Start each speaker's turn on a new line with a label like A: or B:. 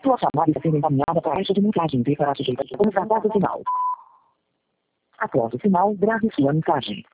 A: Sua chamada está sendo encaminhada para a caixa de mensagem para sujeito de contratado final. Após o sinal, grave sua mensagem.